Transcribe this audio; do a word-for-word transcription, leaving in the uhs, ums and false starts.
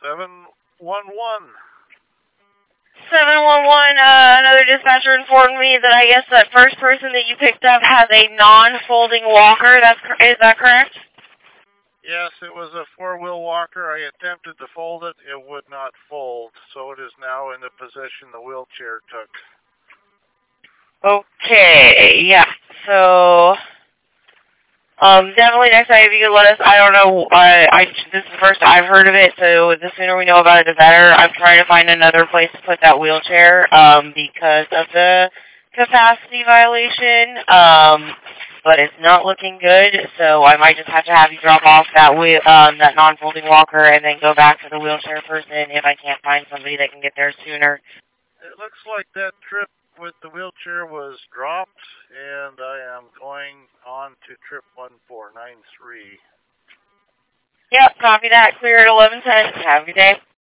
seven one one. seven one one, uh, another dispatcher informed me that I guess that first person that you picked up has a non-folding walker. That's Is that correct? Yes, it was a four-wheel walker. I attempted to fold it. It would not fold, so it is now in the position the wheelchair took. Okay, yeah. So, um, definitely next time if you could let us, I don't know, I, I, this is the first I've heard of it, so the sooner we know about it, the better. I'm trying to find another place to put that wheelchair, um, because of the capacity violation, um, but it's not looking good, so I might just have to have you drop off that wheel, um, that non-folding walker and then go back to the wheelchair person if I can't find somebody that can get there sooner. It looks like that trip with the wheelchair was dropped, and I am going on to trip one four nine three. Yep, copy that. Clear at eleven ten. Have a good day.